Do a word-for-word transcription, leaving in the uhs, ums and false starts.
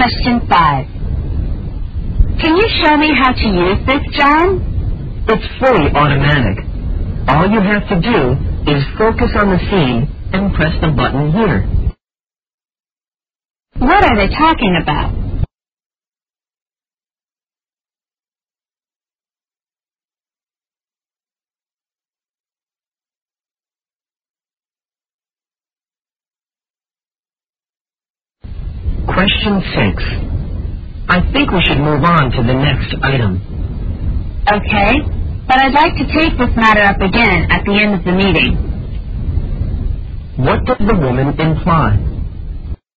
Question five. Can you show me how to use this, John? It's fully automatic. All you have to do is focus on the scene and press the button here. What are they talking about? Question six. I think we should move on to the next item. Okay, but I'd like to take this matter up again at the end of the meeting. What does the woman imply?